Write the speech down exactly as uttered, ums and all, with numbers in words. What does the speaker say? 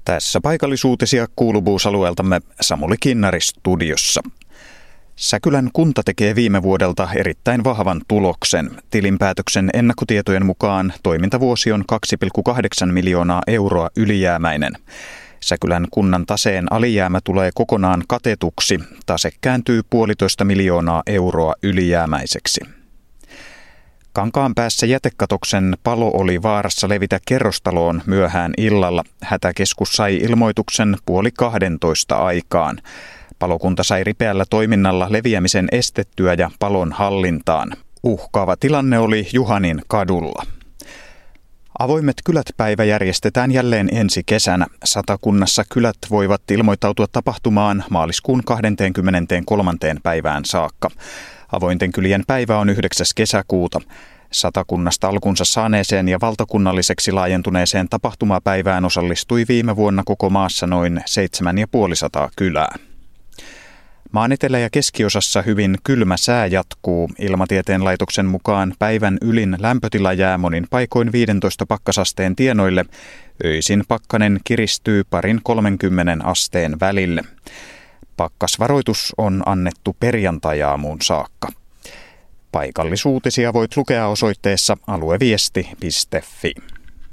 Tässä paikallisuutisia kuuluvuusalueeltamme Samuli Kinnari studiossa. Säkylän kunta tekee viime vuodelta erittäin vahvan tuloksen. Tilinpäätöksen ennakkotietojen mukaan toimintavuosi on kaksi pilkku kahdeksan miljoonaa euroa ylijäämäinen. Säkylän kunnan taseen alijäämä tulee kokonaan katetuksi. Tase kääntyy puolitoista miljoonaa euroa ylijäämäiseksi. Kankaanpäässä jätekatoksen palo oli vaarassa levitä kerrostaloon myöhään illalla. Hätäkeskus sai ilmoituksen puoli kahdentoista aikaan. Palokunta sai ripeällä toiminnalla leviämisen estettyä ja palon hallintaan. Uhkaava tilanne oli Juhanin kadulla. Avoimet kylät-päivä järjestetään jälleen ensi kesänä. Satakunnassa kylät voivat ilmoittautua tapahtumaan maaliskuun kahdeskymmeneskolmas päivään saakka. Avointen kylien päivä on yhdeksäs kesäkuuta. Satakunnasta alkunsa saaneeseen ja valtakunnalliseksi laajentuneeseen tapahtumapäivään osallistui viime vuonna koko maassa noin seitsemänsataa kylää. Maan etelä- ja keskiosassa hyvin kylmä sää jatkuu. Ilmatieteen laitoksen mukaan päivän ylin lämpötila jää monin paikoin viidentoista pakkasasteen tienoille. Öisin pakkanen kiristyy parin kolmenkymmenen asteen välille. Pakkasvaroitus on annettu perjantai-aamuun saakka. Paikallisuutisia voit lukea osoitteessa alueviesti piste fi.